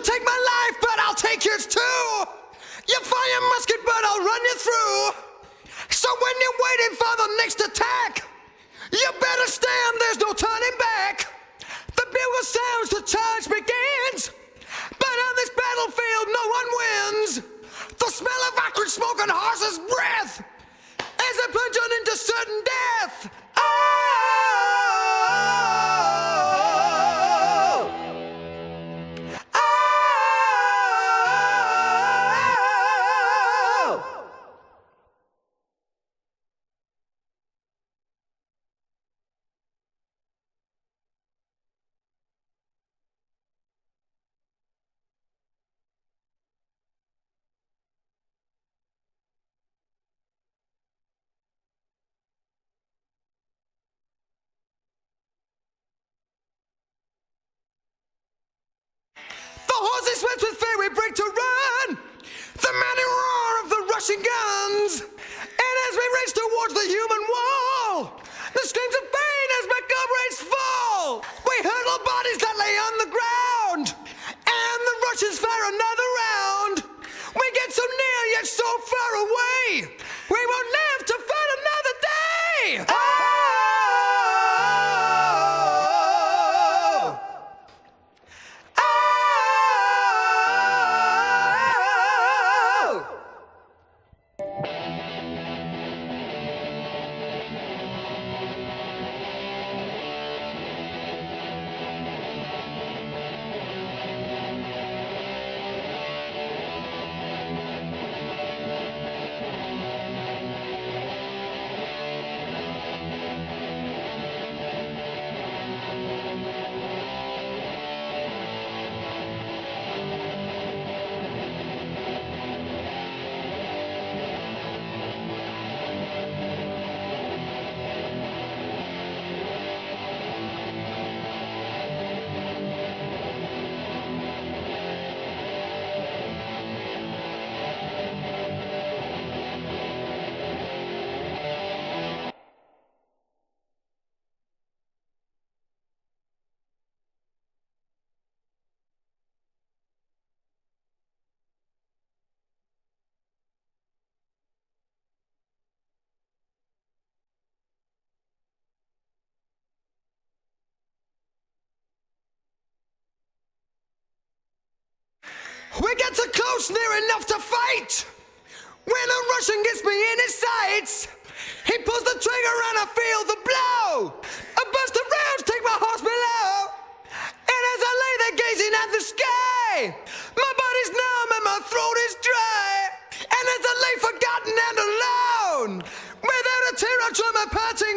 take my life, but I'll take yours too. You fire a musket, but I'll run you through. So when you're waiting for the next attack, you better stand, there's no turning back. The bugle sounds, the charge begins. But on this battlefield, no one wins. The smell of acrid smoke and horse's breath as they plunge on into certain death. The horses swept with fairy break to run, the mighty roar of the rushing guns, and as we race towards the human wall, the screams of pain as my comrades fall. We hurtle bodies that lay on the ground, and the Russians fire another round. We get so near yet so far away, we won't live to fight another day. We get so close, near enough to fight. When a Russian gets me in his sights, he pulls the trigger and I feel the blow. A burst of rounds take my horse below. And as I lay there gazing at the sky, my body's numb and my throat is dry. And as I lay forgotten and alone, without a tear I try my parting